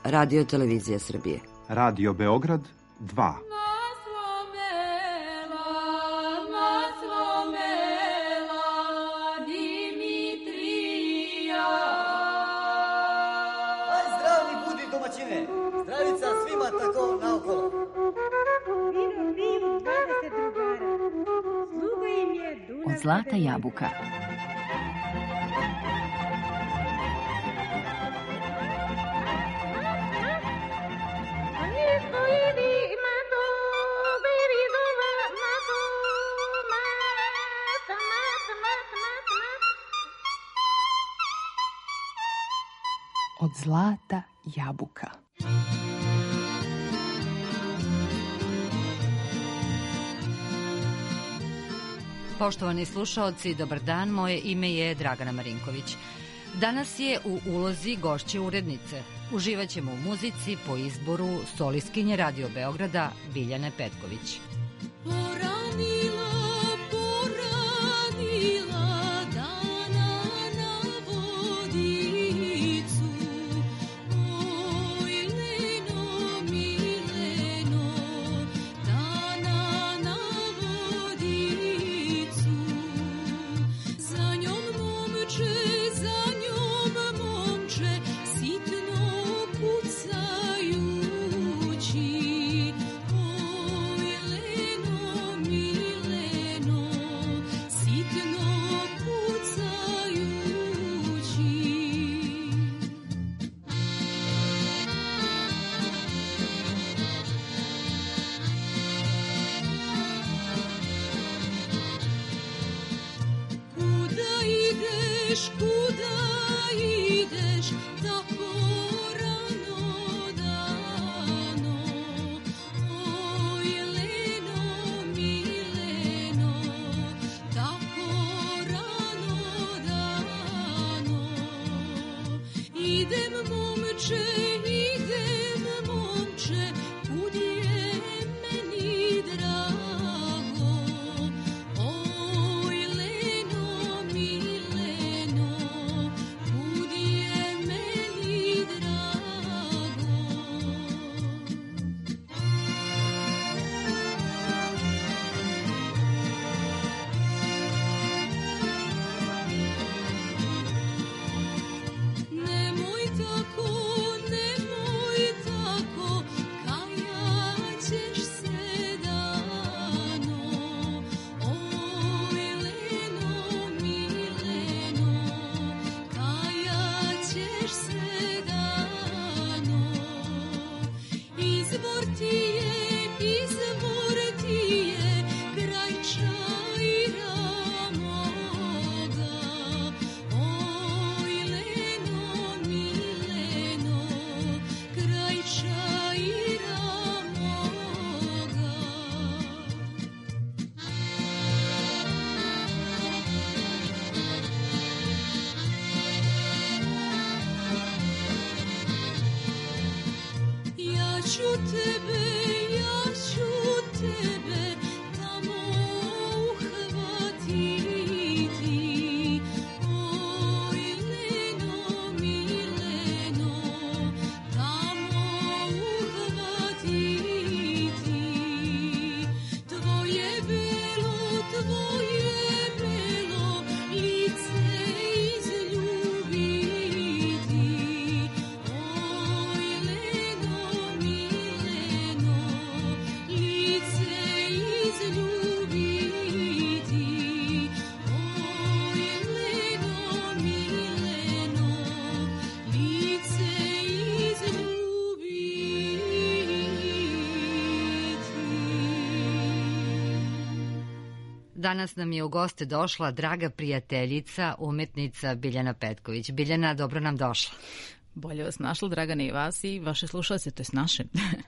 Radio Televizija Srbije. Radio Beograd 2. Zdravica svima tako naokolo. Vino, 20 drugara. Sluga im je Dunav. Od zlata jabuka. Od zlata jabuka. Poštovani slušaoci, dobar dan, moje ime je Dragana Marinković. Danas je u ulozi gošće urednice. Uživaćemo u muzici po izboru solistkinje Radio Beograda Biljane Petković. Danas nam je u goste došla draga prijateljica, umetnica Biljana Petković. Biljana, dobro nam došla. Bolje vas našla, Dragane, i vas i vaše slušalce, to je naše.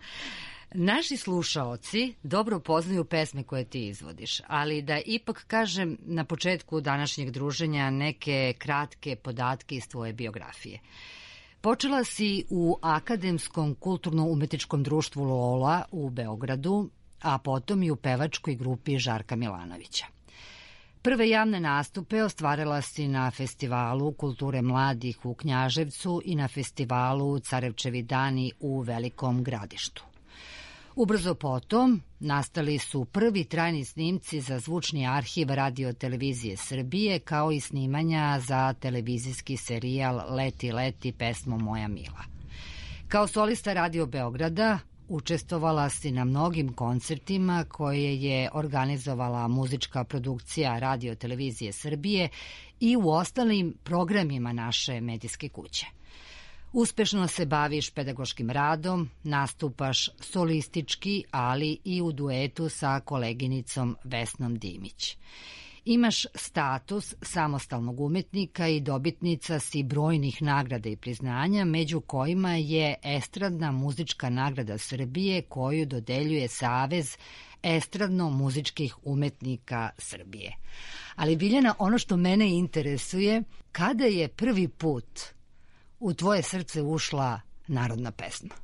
Naši slušaoci dobro poznaju pesme koje ti izvodiš, ali da ipak kažem na početku današnjeg druženja neke kratke podatke iz tvoje biografije. Počela si u Akademskom kulturno-umetničkom društvu Lola u Beogradu, a potom i u pevačkoj grupi Žarka Milanovića. Prve javne nastupe ostvarila si na Festivalu kulture mladih u Knjaževcu i na Festivalu Carevčevi dani u Velikom Gradištu. Ubrzo potom nastali su prvi trajni snimci za zvučni arhiv Radio televizije Srbije, kao i snimanja za televizijski serijal Leti, leti, pesmo moja mila. Kao solista Radio Beograda učestvovala si na mnogim koncertima koje je organizovala muzička produkcija Radio televizije Srbije i u ostalim programima naše medijske kuće. Uspešno se baviš pedagoškim radom, nastupaš solistički, ali i u duetu sa koleginicom Vesnom Dimić. Imaš status samostalnog umetnika i dobitnica si brojnih nagrada i priznanja, među kojima je Estradna muzička nagrada Srbije koju dodeljuje Savez estradno-muzičkih umetnika Srbije. Ali Biljana, ono što mene interesuje, kada je prvi put u tvoje srce ušla narodna pesma?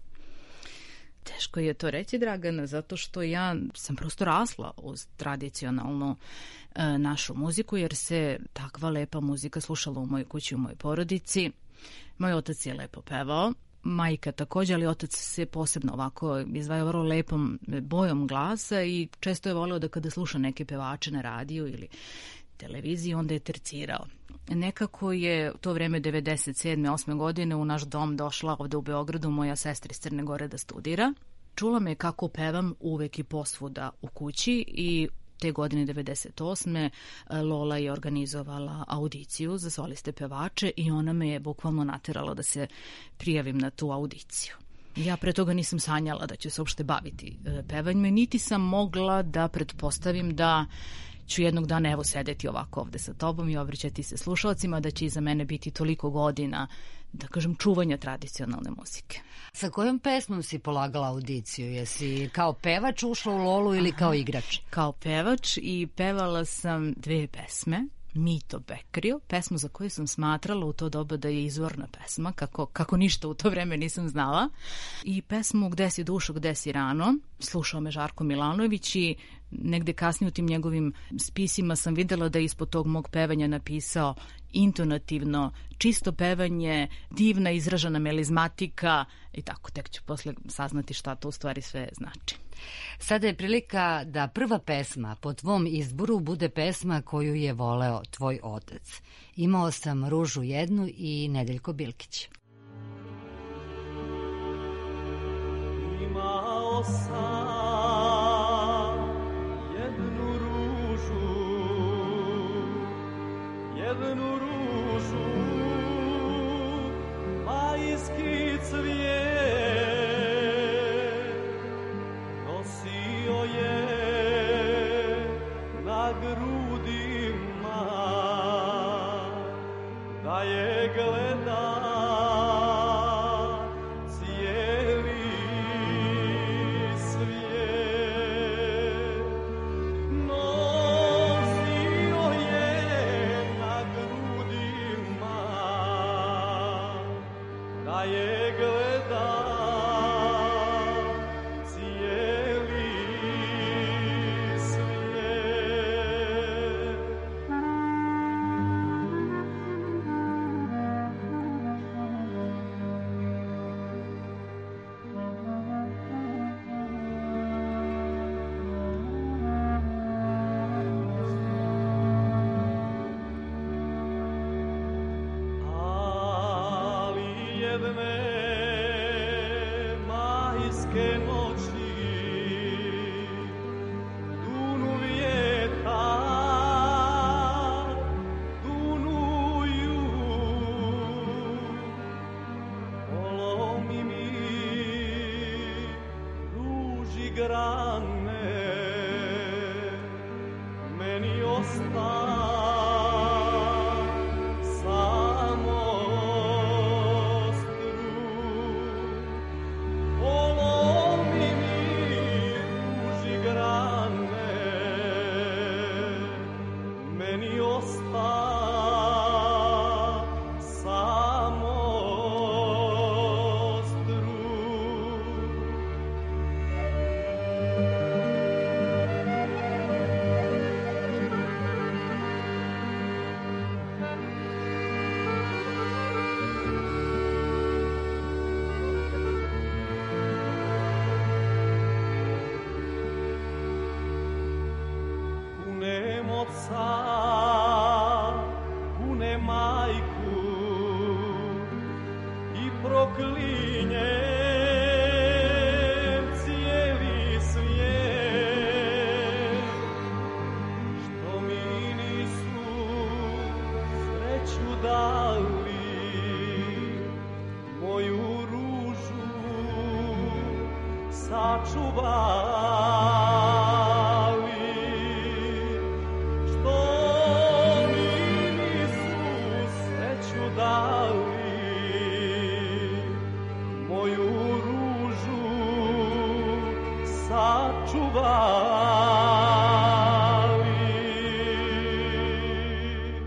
Teško je to reći, Dragana, zato što ja sam prosto rasla uz tradicionalnu našu muziku, jer se takva lepa muzika slušala u mojoj kući, u mojoj porodici. Moj otac je lepo pevao, majka takođe, ali otac se posebno ovako izdvajao vrlo lepom bojom glasa i često je voleo da kada sluša neke pevače na radiju ili televiziji, onda je tercirao. Nekako je u to vreme 97. 8. godine u naš dom došla ovde u Beogradu moja sestra iz Crne Gore da studira. Čula me kako pevam uvek i posvuda u kući i te godine 98. Lola je organizovala audiciju za soliste pevače i ona me je bukvalno naterala da se prijavim na tu audiciju. Ja pre toga nisam sanjala da ću se uopšte baviti pevanjem, niti sam mogla da pretpostavim da ću jednog dana evo sedeti ovako ovde sa tobom i obraćati se slušalcima, da će iza mene biti toliko godina, da kažem, čuvanja tradicionalne muzike. Sa kojom pesmom si polagala audiciju? Jesi kao pevač ušla u Lolu ili kao igrač? Kao pevač i pevala sam dve pesme. Mito Bekrio, pesmu za koju sam smatrala u to doba da je izvorna pesma, kako ništa u to vreme nisam znala, i pesmu Gde si dušo, gde si rano. Slušao me Žarko Milanović i negde kasnije u tim njegovim spisima sam videla da je ispod tog mog pevanja napisao intonativno, čisto pevanje, divna izražena melizmatika i tako, tek ću posle saznati šta to u stvari sve znači. Sada je prilika da prva pesma po tvom izboru bude pesma koju je voleo tvoj otac. Imao sam Ružu jednu i Nedeljko Bilkić. Imao sam jednu ružu, majski cvijet, nosio je na grudima, da je gleda cijeli svijet. Nosio je na grudima, da je gleda cijeli svijet. Ali jedne majske noći dunu vjetar, dunuju, polomi mi ruži grane, meni osta samo strun. Polomi mi ruži grane, meni osta samo strun. sačuvali, što mi nisu sreću dali, moju ružu sačuvali.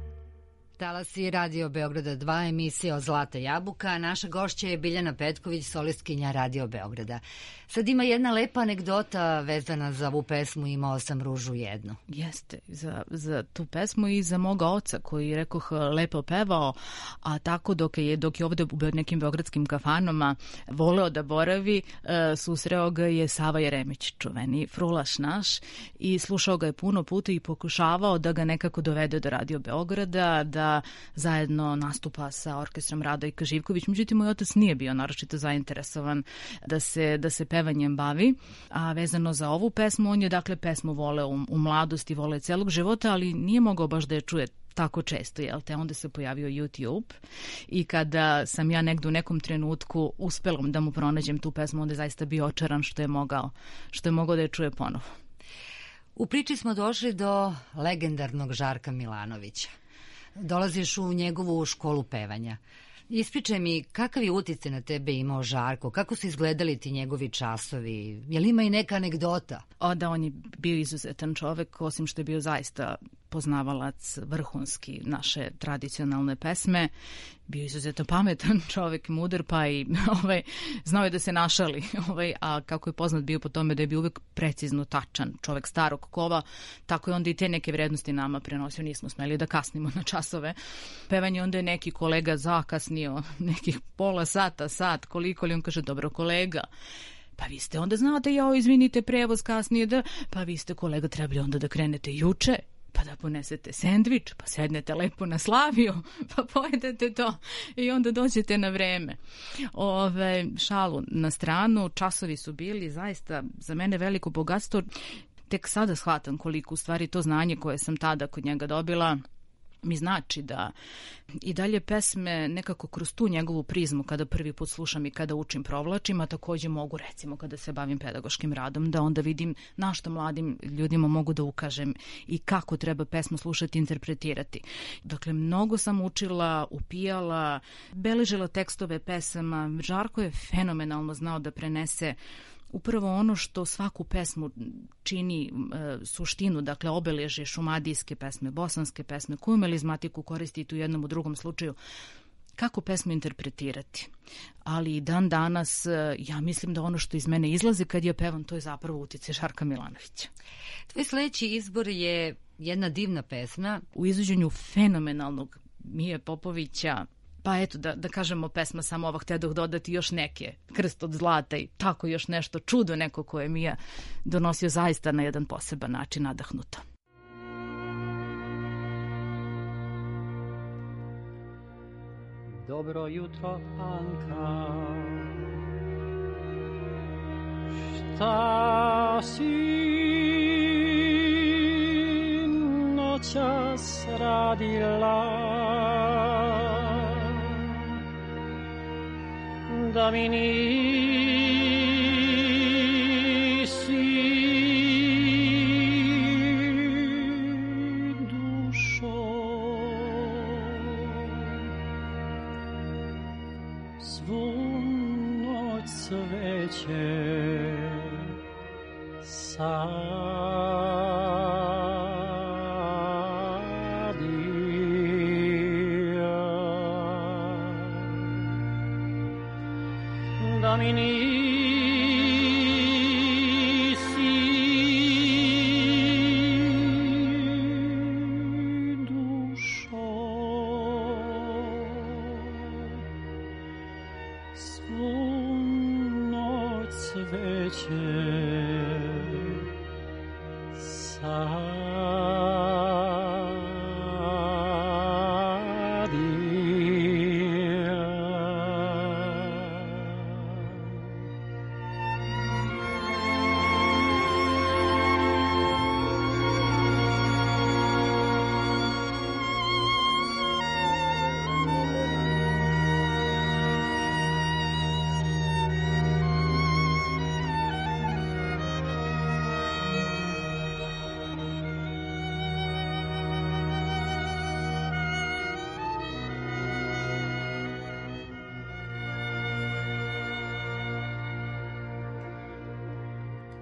Talasi Radio Beograda 2, emisija o Zlata jabuka. Naša gošća je Biljana Petković, solistkinja Radio Beograda. Sad ima jedna lepa anegdota vezana za ovu pesmu Imao sam ružu jednu. Jeste, za tu pesmu i za moga oca koji, rekoh, lepo pevao, a tako dok je ovde u nekim beogradskim kafanama voleo da boravi, susreo ga je Sava Jeremić, čuveni frulaš naš, i slušao ga je puno puta i pokušavao da ga nekako dovede do Radio Beograda, da zajedno nastupa sa orkestrom Radojka Živković. Međutim, moj otac nije bio naročito zainteresovan da se pevanjem bavi, a vezano za ovu pesmu, on je dakle pesmu voleo u mladosti, voleo celog života, ali nije mogao baš da je čuje tako često, jel te? Onda se pojavio YouTube i kada sam ja negde u nekom trenutku uspela da mu pronađem tu pesmu, onda je zaista bio očaran što je mogao da je čuje ponovo. U priči smo došli do legendarnog Žarka Milanovića. Dolaziš u njegovu školu pevanja. Ispričaj mi kakav je uticaj na tebe imao Žarko, kako su izgledali ti njegovi časovi, je li ima i neka anegdota? Da, on je bio izuzetan čovek, osim što je bio zaista poznavalac vrhunski naše tradicionalne pesme, bio izuzetno pametan čovek, mudar, pa i znao je da se našali, a kako je poznat bio po tome da je bio uvek precizno tačan, čovek starog kova, tako je onda i te neke vrednosti nama prenosio, nismo smeli da kasnimo na časove pevanje. Onda je neki kolega zakasnio nekih pola sata, sat, koliko li, on kaže, dobro kolega, pa vi ste onda znate, izvinite, prevoz kasnije, pa vi ste kolega trebali onda da krenete juče, pa da ponesete sendvič, pa sednete lepo na Slaviju, pa pojedete to i onda dođete na vreme. Šalu na stranu, časovi su bili zaista za mene veliko bogatstvo. Tek sada shvatam koliko u stvari to znanje koje sam tada kod njega dobila mi znači da i dalje pesme nekako kroz tu njegovu prizmu kada prvi put slušam i kada učim provlačim, a takođe mogu recimo kada se bavim pedagoškim radom da onda vidim na što mladim ljudima mogu da ukažem i kako treba pesmu slušati i interpretirati. Dakle, mnogo sam učila, upijala, beležila tekstove pesama. Žarko je fenomenalno znao da prenese upravo ono što svaku pesmu čini suštinu, dakle obeležje šumadijske pesme, bosanske pesme, koju melizmatiku koristiti u jednom u drugom slučaju, kako pesmu interpretirati. Ali i dan danas ja mislim da ono što iz mene izlazi kad ja pevam, to je zapravo uticaj Žarka Milanovića. Tvoj sledeći izbor je jedna divna pesma. U izvođenju fenomenalnog Mije Popovića, pa eto, da kažemo pesma samo ova, htjedoh dodati još neke, Krst od zlata i tako još nešto, čudo neko koje mi je donosio zaista na jedan poseban način, nadahnuto. Dobro jutro, Anka, šta si noćas radila, da mi nisi dušo svu noć sveće da mi nisi dušo svu noć sveće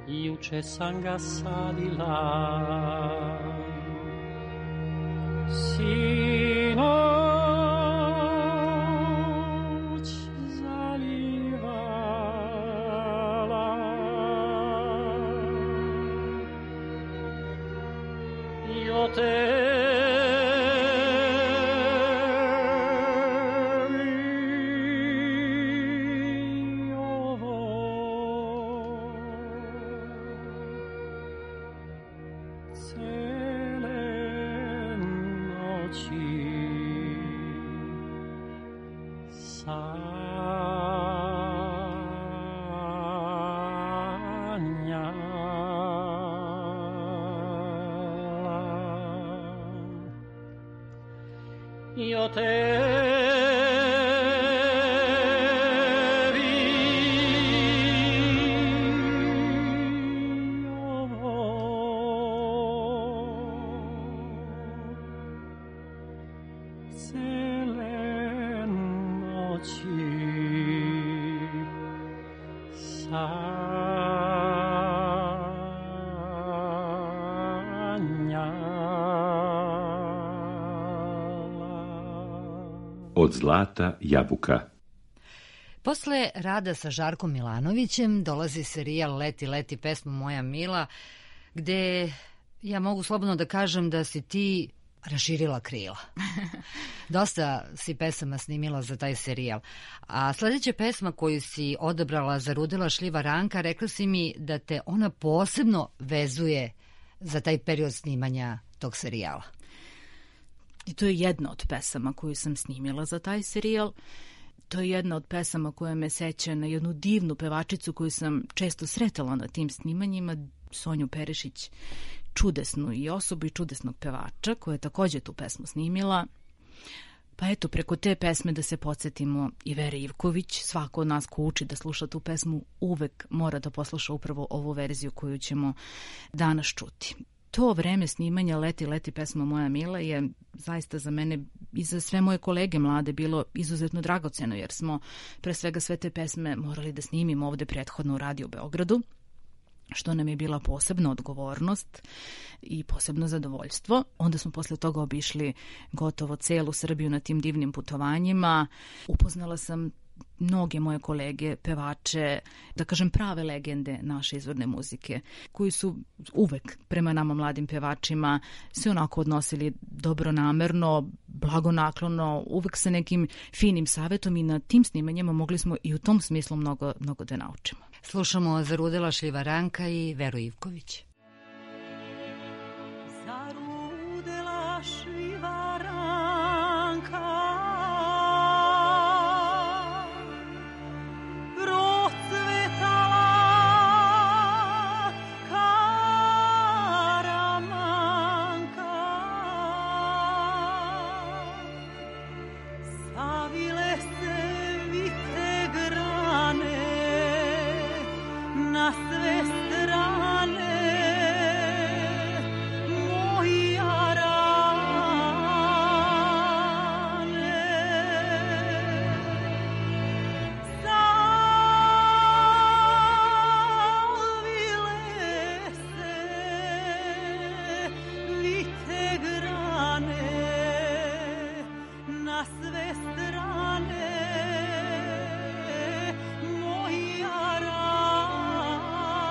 juče sam ga sadila. Sinoć zalivala i o tebi ovo cele noći sanjala i o tebi ovo cele noći Od zlata jabuka. Posle rada sa Žarkom Milanovićem dolazi serijal Leti, leti pesma moja mila, gde ja mogu slobodno da kažem da si ti raširila krila. Dosta si pesama snimila za taj serijal. A sledeća pesma koju si odabrala za Rudila šljiva ranka, rekla si mi da te ona posebno vezuje za taj period snimanja tog serijala. I to je jedna od pesama koju sam snimila za taj serijal. To je jedna od pesama koja me seća na jednu divnu pevačicu koju sam često sretala na tim snimanjima, Sonju Perišić, čudesnu i osobu i čudesnog pevača koja je takođe tu pesmu snimila. Pa eto, preko te pesme da se podsjetimo i Vere Ivković. Svako od nas ko uči da sluša tu pesmu uvek mora da posluša upravo ovu verziju koju ćemo danas čuti. To vreme snimanja Leti, leti pesma moja mila je zaista za mene i za sve moje kolege mlade bilo izuzetno dragoceno, jer smo pre svega sve te pesme morali da snimimo ovde prethodno u Radio Beogradu, što nam je bila posebna odgovornost i posebno zadovoljstvo. Onda smo posle toga obišli gotovo celu Srbiju na tim divnim putovanjima. Upoznala sam mnoge moje kolege, pevače, da kažem prave legende naše izvorne muzike, koji su uvek prema nama mladim pevačima se onako odnosili dobronamerno, blagonaklono, uvek sa nekim finim savetom i na tim snimanjima mogli smo i u tom smislu mnogo da naučimo. Slušamo za Rudila šljiva ranka i Veru Ivković. Zarudela šljiva ranka, na sve strane moja rane. Savile se vite grane na sve strane moja rane.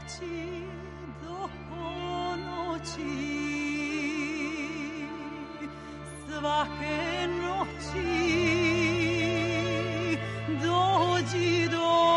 noći do ponoći, svake noći dođi,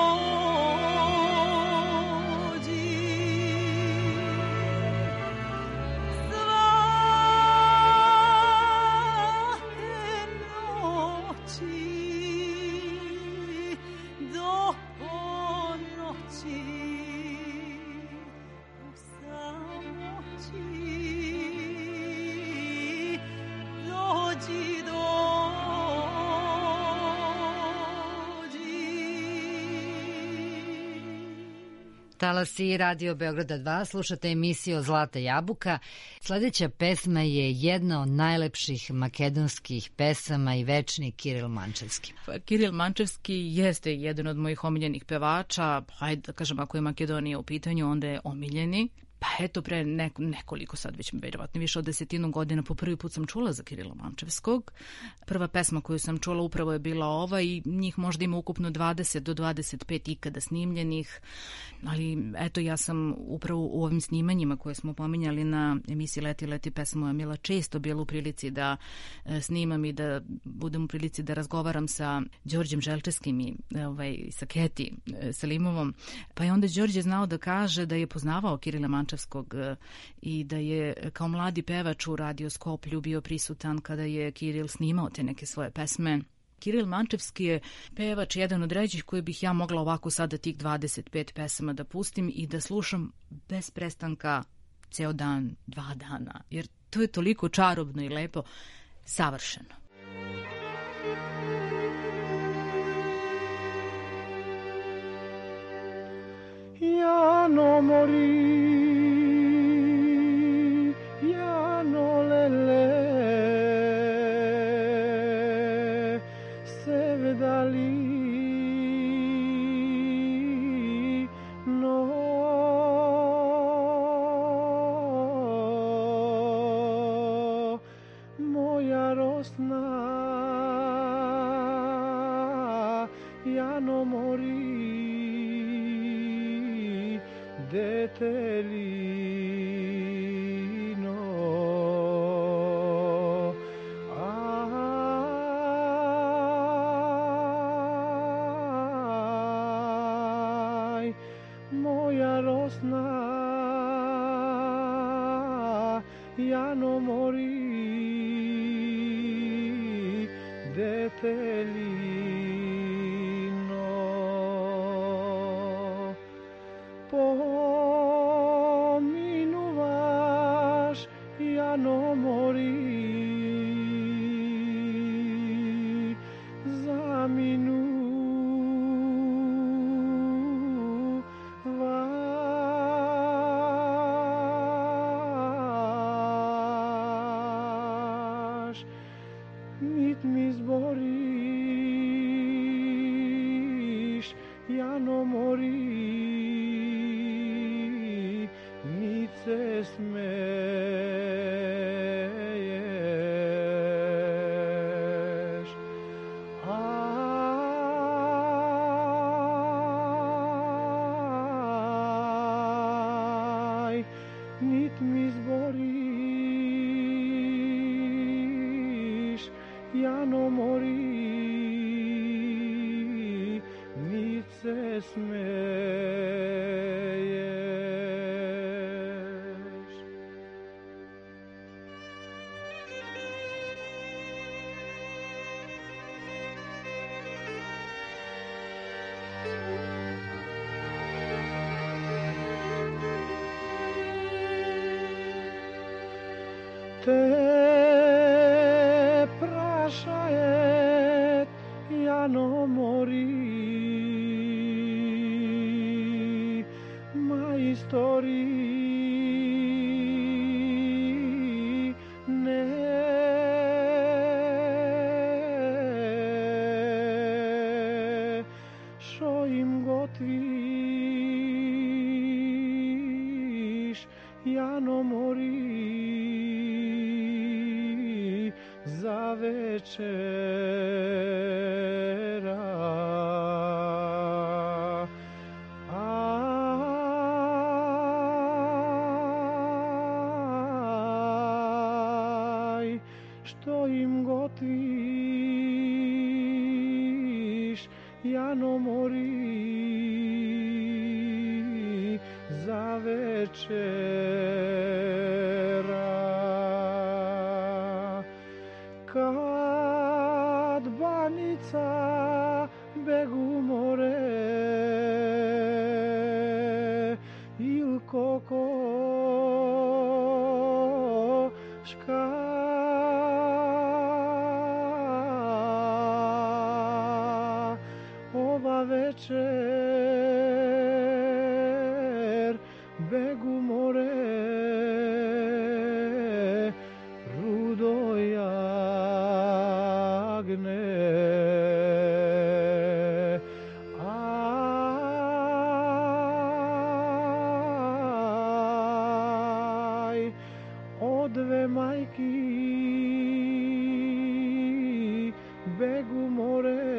Talasi Radio Beograda 2, slušate emisiju Zlata jabuka. Sledeća pesma je jedna od najlepših makedonskih pesama i večni Kiril Mančevski. Kiril Mančevski jeste jedan od mojih omiljenih pevača, hajde da kažem ako je Makedonija u pitanju, onda je omiljeni. Pa eto, pre nekoliko, sad već verovatno više od 10 godina, po prvi put sam čula za Kirila Mančevskog. Prva pesma koju sam čula upravo je bila ova i njih možda ima ukupno 20 do 25 ikada snimljenih, ali eto, ja sam upravo u ovim snimanjima koje smo pominjali na emisiji Leti, leti pesma moja mila često bila u prilici da snimam i da budem u prilici da razgovaram sa Đorđem Želčevskim i sa Keti Selimovom. Pa je onda Đorđe znao da kaže da je poznavao Kirila Mančevskog i da je kao mladi pevač u Radio Skoplju bio prisutan kada je Kiril snimao te neke svoje pesme. Kiril Mančevski je pevač, jedan od ređih koji bih ja mogla ovako sada tih 25 pesama da pustim i da slušam bez prestanka ceo dan, 2 dana, jer to je toliko čarobno i lepo, savršeno. Jano mori, Jano lele, sevdali no, moja rosna, Jano mori, detelino, aj, moja rosna, Jano mori, detelino. Pominuvaš, Jano mori, zaminuvaš, nit mi zboriš, Jano mori, nit se smeješ. Aj, nit mi zboriš, Jano mori, nit se smeješ. Te prašajet, Jano mori, majstori ne, šo im gotviš, Jano mori, za večera. što im gotiš, Jano mori za večera. Kad banica begu more il kokoška ova večer begu more rudo jagne. Aj, o dve majki begu more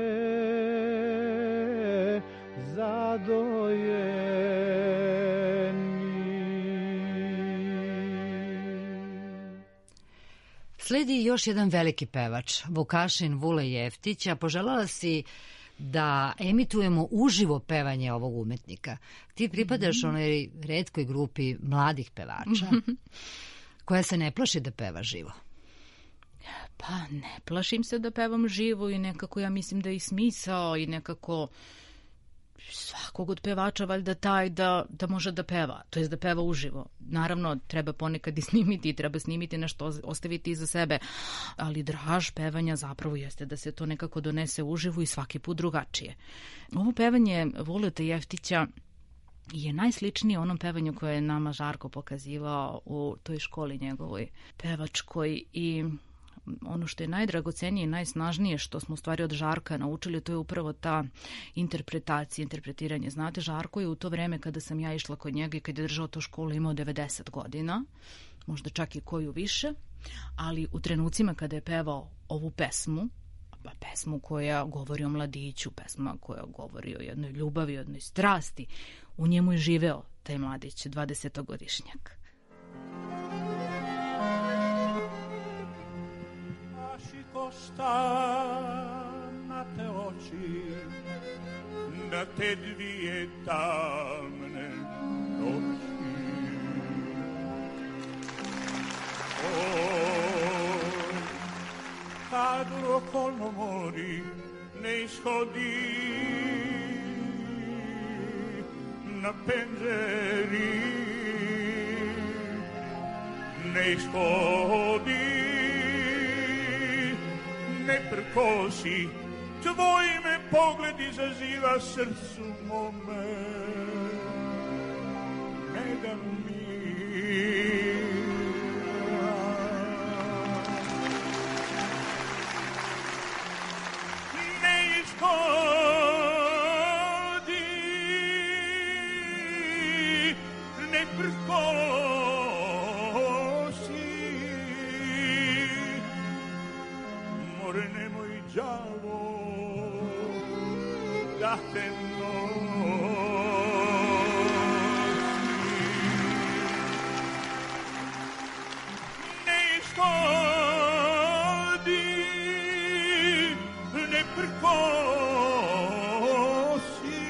Sledi još jedan veliki pevač, Vukašin Vule Jeftić, a poželjela si da emitujemo uživo pevanje ovog umetnika. Ti pripadaš onoj retkoj grupi mladih pevača koja se ne plaši da peva živo. Pa ne plašim se da pevam živo i nekako ja mislim da je i smisao i nekako svakog od pevača valjda taj da može da peva, to je da peva uživo. Naravno, treba ponekad i snimiti, treba snimiti nešto, ostaviti iza sebe, ali draž pevanja zapravo jeste da se to nekako donese uživo i svaki put drugačije. Ovo pevanje Vuleta Jeftića je najsličnije onom pevanju koje je nama Žarko pokazivao u toj školi njegovoj pevačkoj i ono što je najdragocenije i najsnažnije što smo u stvari od Žarka naučili, to je upravo ta interpretacija, interpretiranje. Znate, Žarko je u to vreme kada sam ja išla kod njega i kada je držao tu školu imao 90 godina, možda čak i koju više, ali u trenucima kada je pevao ovu pesmu, pesmu koja govori o mladiću, pesma koja govori o jednoj ljubavi, o jednoj strasti, u njemu je živeo taj mladić, 20-godišnjak. Na te oči, na te dvije tamne noći. Kad u okolno mori ne ishodi na penzeri, ne ishodi, ne prkosi, tvoj me pogled izaziva srcu mome, ne da mira. Ne ishodi, ne prkosi, more nemoj đavo da te nosi. Ne ishodi, ne prkosi,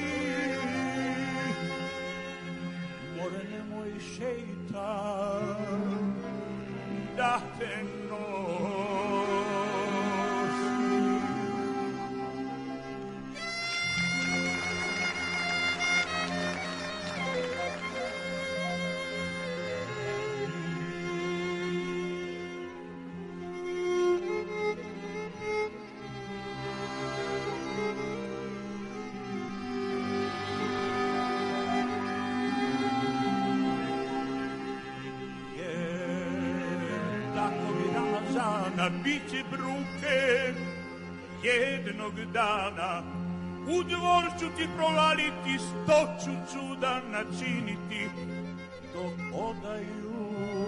more nemoj šeitan da te nosi. Biće bruke jednog dana, u dvor ću ti provaliti, 100 ću čuda načiniti, dok odaju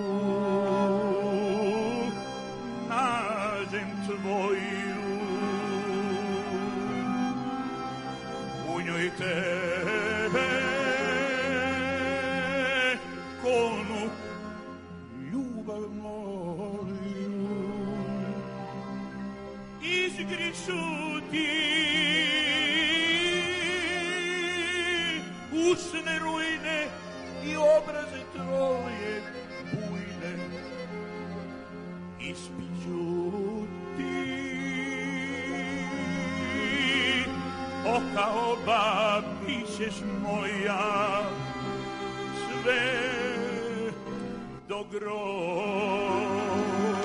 nađem tvoju, u njoj tebe konu ljubav moju. usne ruine i obraze tvoje bujne ispiću ti. Oka oba bićeš moja, sve do groba.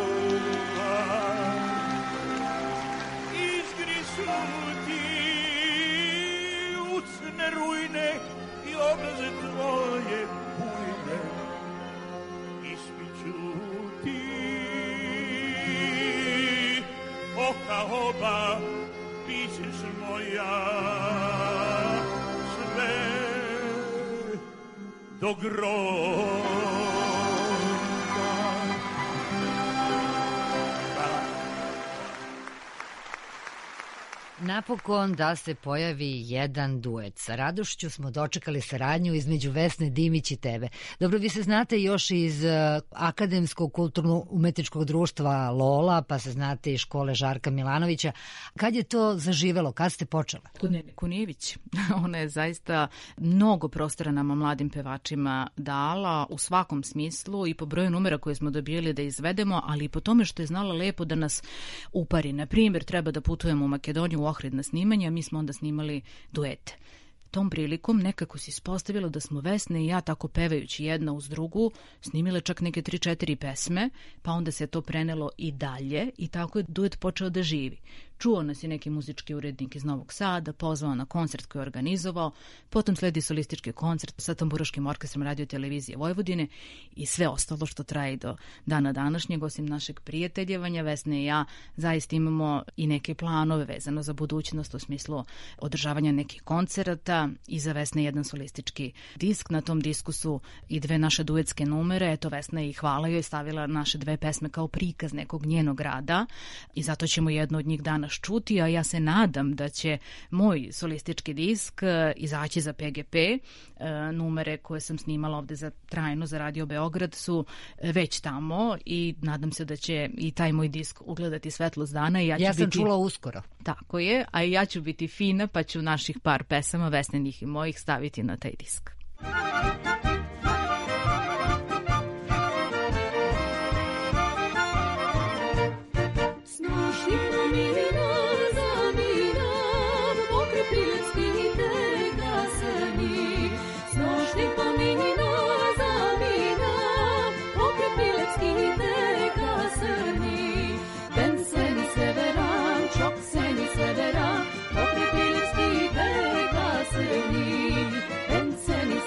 Izgrisu ti usne ruine i obraze tvoje bujne ispiću ti. Oka oba bićeš moja, sve do groba. Napokon da se pojavi jedan duet. Sa radošću smo dočekali saradnju između Vesne Dimić i tebe. Dobro, vi se znate još iz Akademskog kulturno-umetničkog društva Lola, pa se znate iz škole Žarka Milanovića. Kad je to zaživelo? Kad ste počela? Kod Nene Kunijević. Ona je zaista mnogo prostora nama mladim pevačima dala u svakom smislu i po broju numera koje smo dobili da izvedemo, ali i po tome što je znala lepo da nas upari. Na primjer, treba da putujemo u Makedoniju u Ohrid na snimanje, a mi smo onda snimali duete. Tom prilikom nekako se ispostavilo da smo Vesna i ja tako pevajući jedna uz drugu snimile čak neke 3-4 pesme, pa onda se to prenelo i dalje i tako je duet počeo da živi. Čuo nas je neki muzički urednik iz Novog Sada, pozvao na koncert koji je organizovao, potom sledi solistički koncert sa Tamburaškim orkestrom Radio Televizije Vojvodine i sve ostalo što traje do dana današnjeg, osim našeg prijateljevanja. Vesna i ja zaista imamo i neke planove vezano za budućnost u smislu održavanja nekih koncerata i za Vesna jedan solistički disk. Na tom disku su i 2 naše duetske numere. Eto, Vesna i hvala joj stavila naše 2 pesme kao prikaz nekog njenog rada i zato ćemo jedno od njih danas čuti, a ja se nadam da će moj solistički disk izaći za PGP. Numere koje sam snimala ovde za trajno za Radio Beograd su već tamo i nadam se da će i taj moj disk ugledati svetlost dana. I ja sam čula uskoro. Tako je, a ja ću biti fina pa ću naših par pesama, Vesnenih i mojih, staviti na taj disk. Severan, pokri pilipski, tega se ni,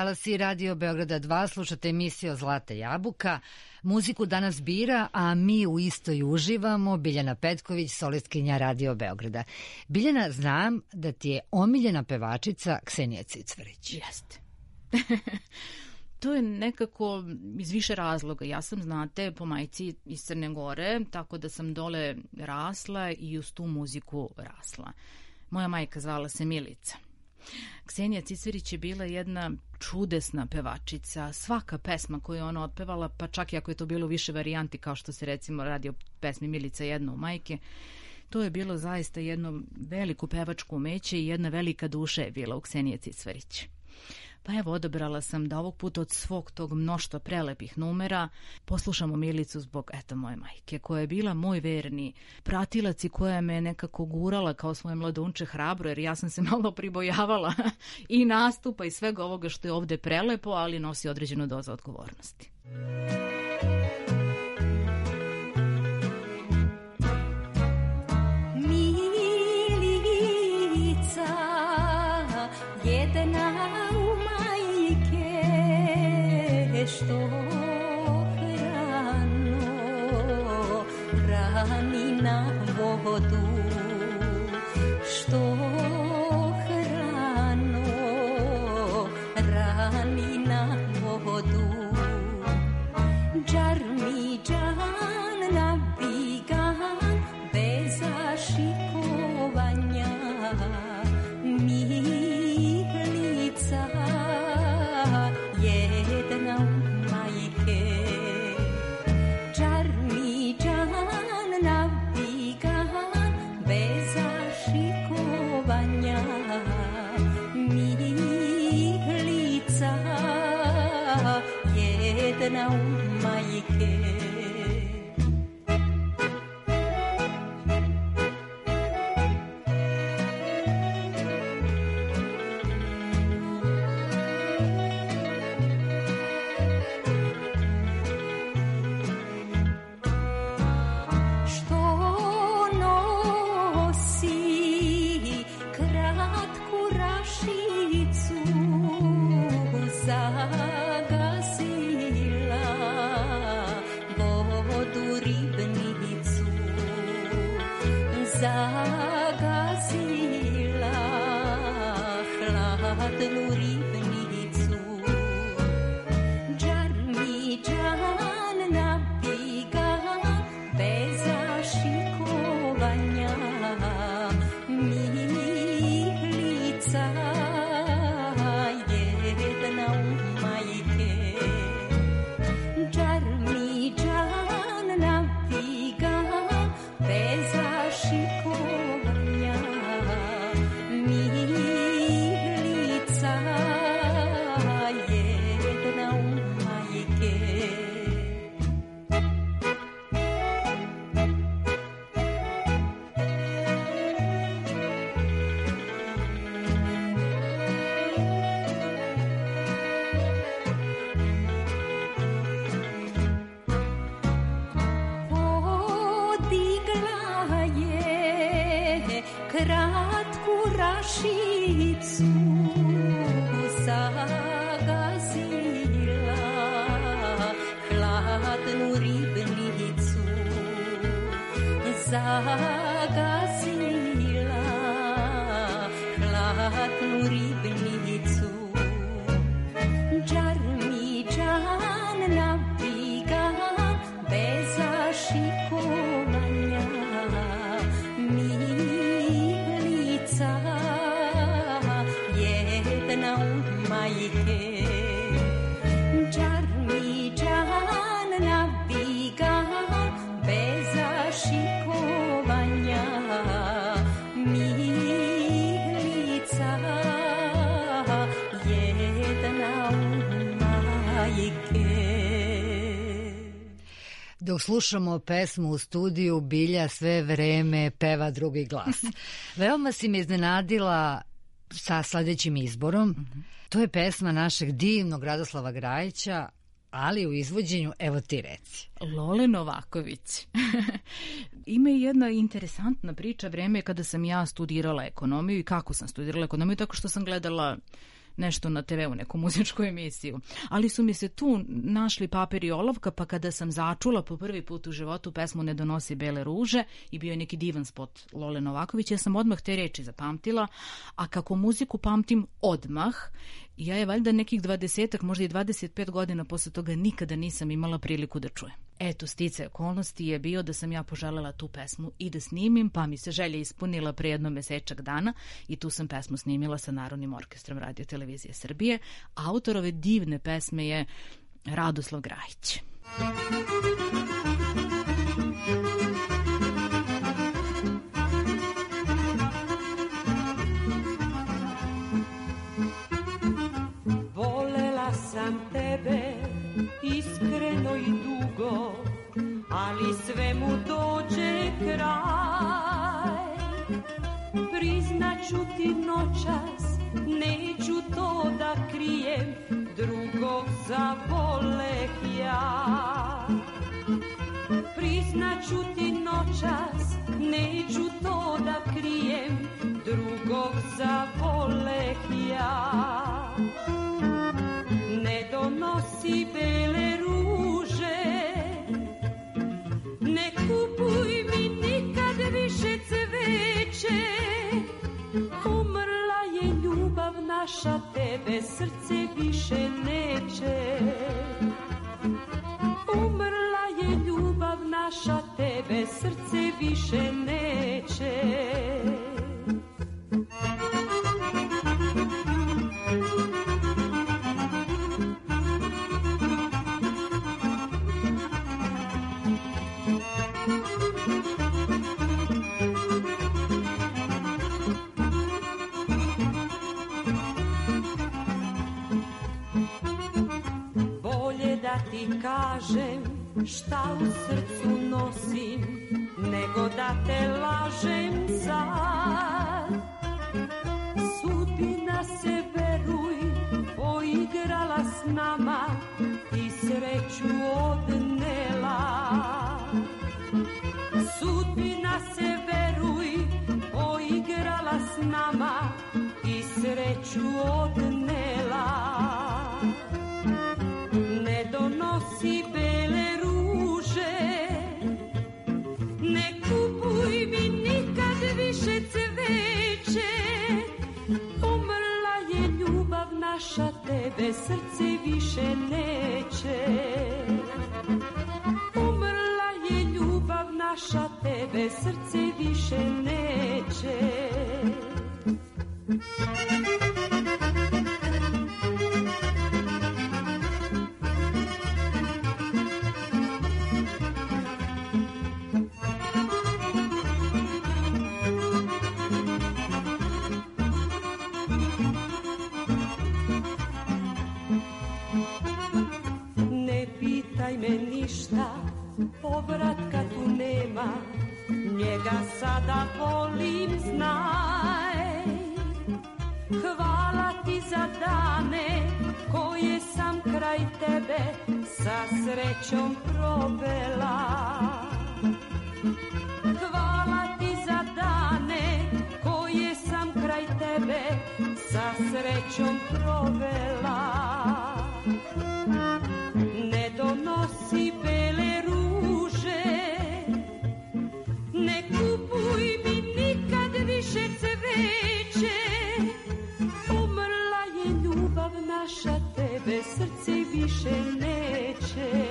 talasi Radio Beograda 2, slušate emisiju Zlata jabuka. Muziku danas bira, a mi u istoj uživamo. Biljana Petković, solistkinja Radio Beograda. Biljana, znam da ti je omiljena pevačica Ksenija Cicvarić. Jeste. To je nekako iz više razloga. Ja sam, znate, po majci iz Crne Gore, tako da sam dole rasla i uz tu muziku rasla. Moja majka zvala se Milica. Ksenija Cicvarić je bila jedna čudesna pevačica. Svaka pesma koju je ona otpevala, pa čak i ako je to bilo više varijanti, kao što se recimo radi o pesmi Milica jedno u majke, to je bilo zaista jedno veliko pevačko umeće i jedna velika duša je bila u Ksenije Cicvarić. Pa evo, odabrala sam da ovog puta od svog tog mnoštva prelepih numera poslušamo Milicu zbog, eto, moje majke, koja je bila moj verni pratilac i koja me nekako gurala kao svoje mladunče hrabro, jer ja sam se malo pribojavala i nastupa i svega ovoga što je ovde prelepo, ali nosi određenu dozu odgovornosti. Milica, jedna što rano rani na vodu, što rano rani na vodu. Džar mi džan nabiga bez zašikovanja, Milica jedna majke. Džar mi džan nabiga bez zašikovanja, Milica jedna majke. Zagazila hladnu ribnicu. Džar mi džan nabiga bez zašikovanja, Milica jedna majke. Džar mi džan nabiga bez zašikovanja, Milica jedna majke. Podigla je kratku rašicu, zagazila hladnu ribnicu, zagazila hladnu ribnicu. Džar mi džan nabiga bez zašikovanja, Milica jedna majke. Džar mi džan nabiga bez zašikovanja, Milica jedna majke. Dok slušamo pesmu u studiju, Bilja sve vreme peva drugi glas. Veoma si me iznenadila sa sledećim izborom. To je pesma našeg divnog Radoslava Grajića, ali u izvođenju, evo ti reci. Lole Novaković. Ima i jedna interesantna priča, vreme kada sam ja studirala ekonomiju i kako sam studirala ekonomiju, tako što sam gledala nešto na TV-u, neku muzičku emisiju. Ali su mi se tu našli Papir i olovka, pa kada sam začula po prvi put u životu pesmu Ne donosi bele ruže i bio je neki divan spot Lole Novaković, ja sam odmah te reči zapamtila, a kako muziku pamtim odmah, ja je valjda nekih 20, možda i 25 godina posle toga nikada nisam imala priliku da čujem. Eto, sticaj okolnosti je bio da sam ja poželela tu pesmu i da snimim, pa mi se želja ispunila pre jedno mesečak dana i tu sam pesmu snimila sa Narodnim orkestrom Radio Televizije Srbije. Autor ove divne pesme je Radoslav Grajić. Volela sam tebe iskreno i dugo, ali svemu dođe kraj. Priznaću ti noćas, neću to da krijem, drugog zavoleh ja. Priznaću ti noćas, neću to da krijem, drugog zavoleh ja. Ne donosi bele ruže, ne kupuj mi nikad više cveće. Umrla je ljubav naša, tebe srce više neće. Umrla je ljubav naša, tebe srce više neće. Ti kažem šta u srcu nosim, nego da te lažem sad. Sudbina se, veruj, poigrala s nama i sreću odnela. Sudbina se, veruj, poigrala s nama i sreću odnela. Donosi bele ruže, ne kupuj mi nikad više cveće. Umrla je ljubav naša, tebe srce više neće. Umrla je ljubav naša, tebe srce više neće. Povratka tu nema, njega sada volim, znaj. Hvala ti za dane koje sam kraj tebe sa srećom provela. Hvala ti za dane koje sam kraj tebe sa srećom provela. Ne donosi bele ruže, ne kupuj mi nikad više cveće. Umrla je ljubav naša, tebe srce više neće.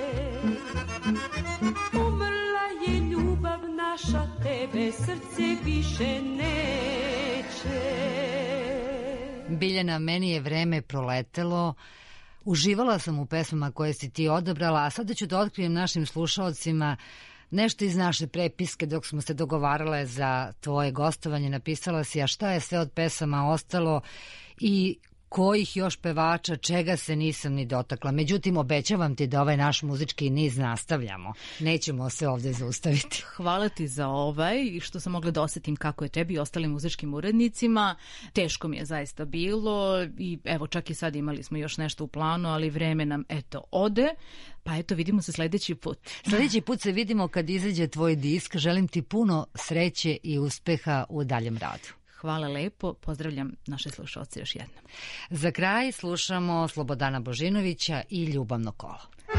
Umrla je ljubav naša, tebe srce više neće. Biljana, meni je vreme proletelo. Uživala sam u pesmama koje si ti odabrala, a sada ću da otkrijem našim slušaocima nešto iz naše prepiske dok smo se dogovarale za tvoje gostovanje. Napisala si, a šta je sve od pesama ostalo i kojih još pevača, čega se nisam ni dotakla. Međutim, obećavam ti da ovaj naš muzički niz nastavljamo. Nećemo se ovde zaustaviti. Hvala ti za ovaj, što sam mogla da osetim kako je tebi i ostalim muzičkim urednicima. Teško mi je zaista bilo i evo čak i sad imali smo još nešto u planu, ali vreme nam eto ode. Pa eto, vidimo se sledeći put. Sledeći put se vidimo kad izađe tvoj disk. Želim ti puno sreće i uspeha u daljem radu. Hvala lepo, pozdravljam naše slušalce još jednom. Za kraj slušamo Slobodana Božinovića i Ljubavno kolo.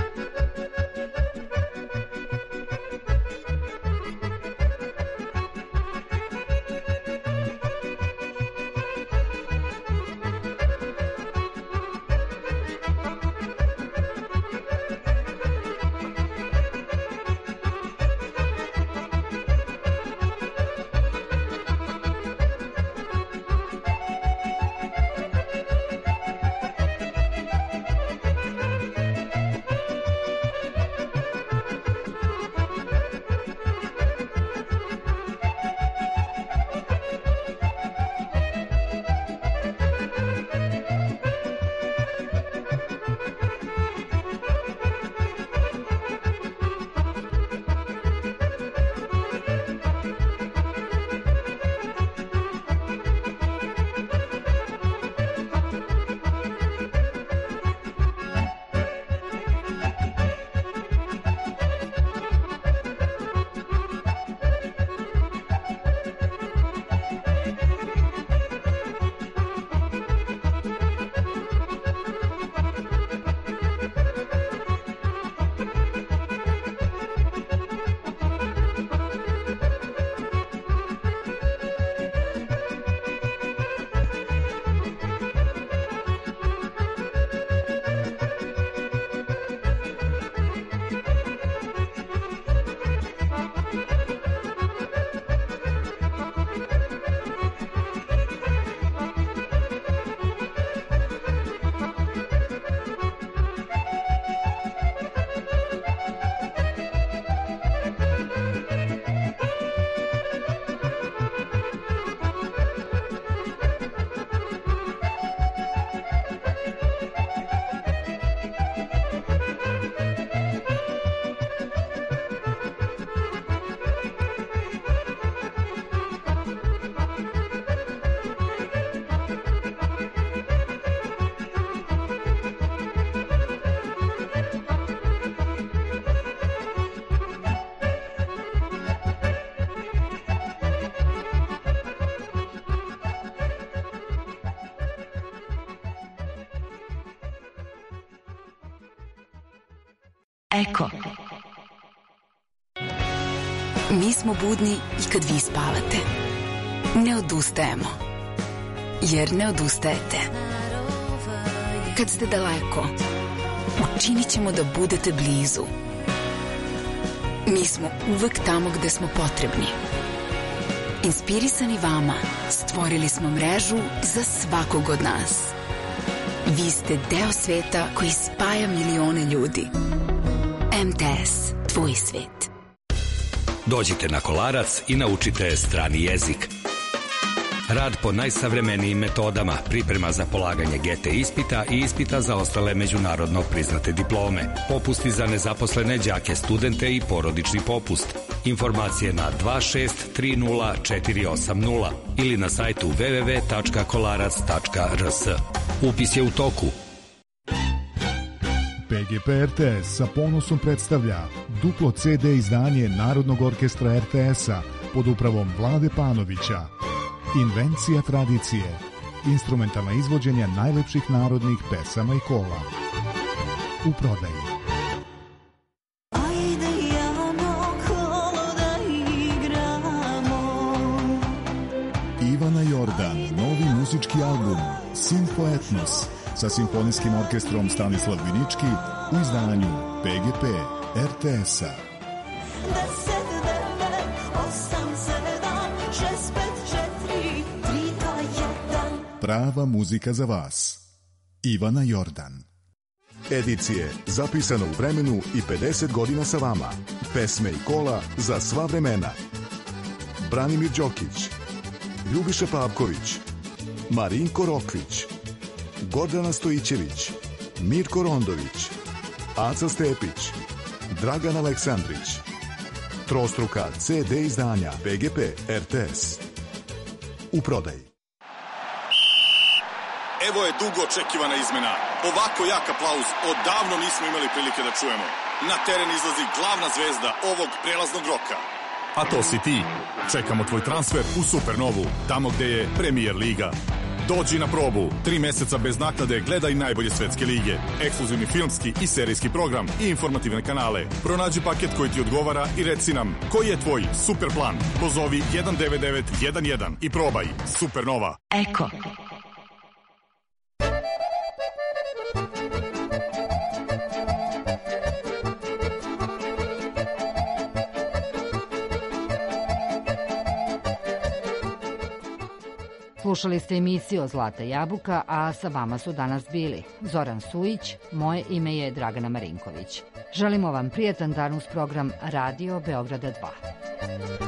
Eko. Mi smo budni i kad vi spavate. Ne odustajemo. Jer ne odustajete. Kad ste daleko, učinit ćemo da budete blizu. Mi smo uvek tamo gde smo potrebni. Inspirisani vama, stvorili smo mrežu za svakog od nas. Vi ste deo sveta koji spaja milione ljudi. MTS, tvoj svet. Dođite na Kolarac i naučite strani jezik. Rad po najsavremenijim metodama, priprema za polaganje GT ispita i ispita za ostale međunarodno priznate diplome, popusti za nezaposlene đake, studente i porodični popust. Informacije na 2630 ili na sajtu www.kolarac.rs. Upis je u toku. PGP RTS sa ponosom predstavlja duplo CD izdanje Narodnog orkestra RTS-a pod upravom Vlade Panovića. Invencija tradicije. Instrumentalna izvođenja najlepših narodnih pesama i kola. U prodaji. Ivana Jordan, novi muzički album Simfo Etnos sa simfonijskim orkestrom Stanislav Vinički u izdanju PGP RTS-a. Prava muzika za vas. Ivana Jordan. Edicije zapisano u vremenu i 50 godina sa vama. Pesme i kola za sva vremena. Branimir Đokić, Ljubiša Pavković, Marinko Rokvić, Gordana Stojićević, Mirko Rondović, Aca Stepić, Dragan Aleksandrić. Trostruka CD izdanja PGP RTS. U prodaji. Evo je dugo očekivana izmena. Ovako jak aplauz odavno nismo imali prilike da čujemo. Na teren izlazi glavna zvezda ovog prelaznog roka. A to si ti. Čekamo tvoj transfer u Supernovu, tamo gde je Premier liga. Dođi na probu. 3 meseca bez naknade gledaj najbolje svetske lige. Ekskluzivni filmski i serijski program i informativne kanale. Pronađi paket koji ti odgovara i reci nam koji je tvoj super plan. Pozovi 19911 i probaj. Supernova. Eko. Slušali ste emisiju Zlata jabuka, a sa vama su danas bili Zoran Sujić, moje ime je Dragana Marinković. Želimo vam prijatan dan uz program Radio Beograda 2.